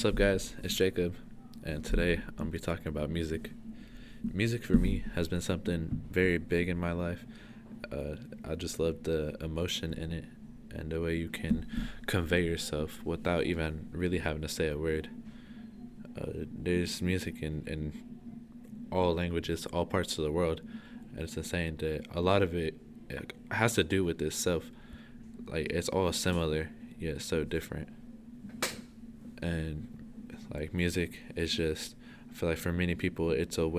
What's up, guys? It's Jacob, and today I'm gonna be talking about music. Music for me has been something very big in my life. I just love the emotion in it and the way you can convey yourself without even really having to say a word. There's music in all languages, all parts of the world, and it's insane that a lot of it has to do with itself. Like, it's all similar, yet so different. And like, music is just, I feel like for many people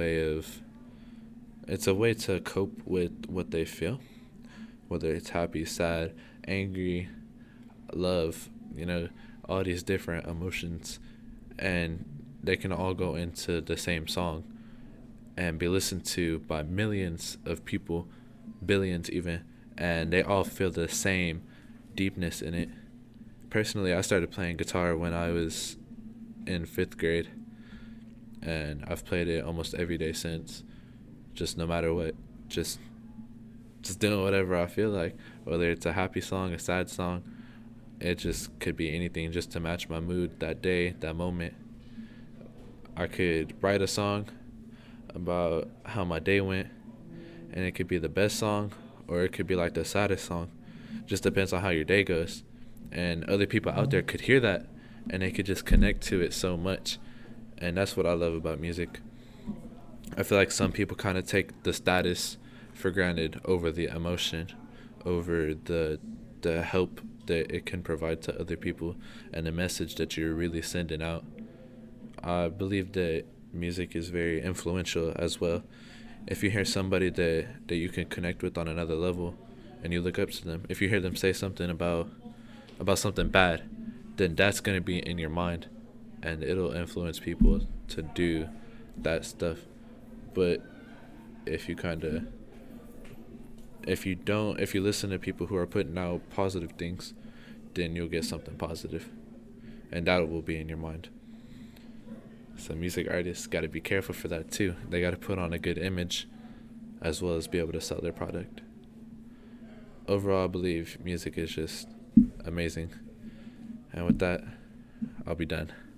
it's a way to cope with what they feel, whether it's happy, sad, angry, love, all these different emotions, and they can all go into the same song and be listened to by millions of people, billions even, and they all feel the same deepness in it. Personally, I started playing guitar when I was in 5th grade, and I've played it almost every day since. Just no matter what, just doing whatever I feel like, whether it's a happy song, a sad song. It just could be anything, just to match my mood that day, that moment. I could write a song about how my day went, and it could be the best song, or it could be like the saddest song. Just depends on how your day goes. And other people out there could hear that, and they could just connect to it so much. And that's what I love about music. I feel like some people kind of take the status for granted over the emotion, over the help that it can provide to other people, and the message that you're really sending out. I believe that music is very influential as well. If you hear somebody that you can connect with on another level, and you look up to them, if you hear them say something about something bad, then that's going to be in your mind, and it'll influence people to do that stuff. But if you listen to people who are putting out positive things, then you'll get something positive, and that will be in your mind. So music artists got to be careful for that too. They got to put on a good image as well as be able to sell their product. Overall, I believe music is just amazing. And with that, I'll be done.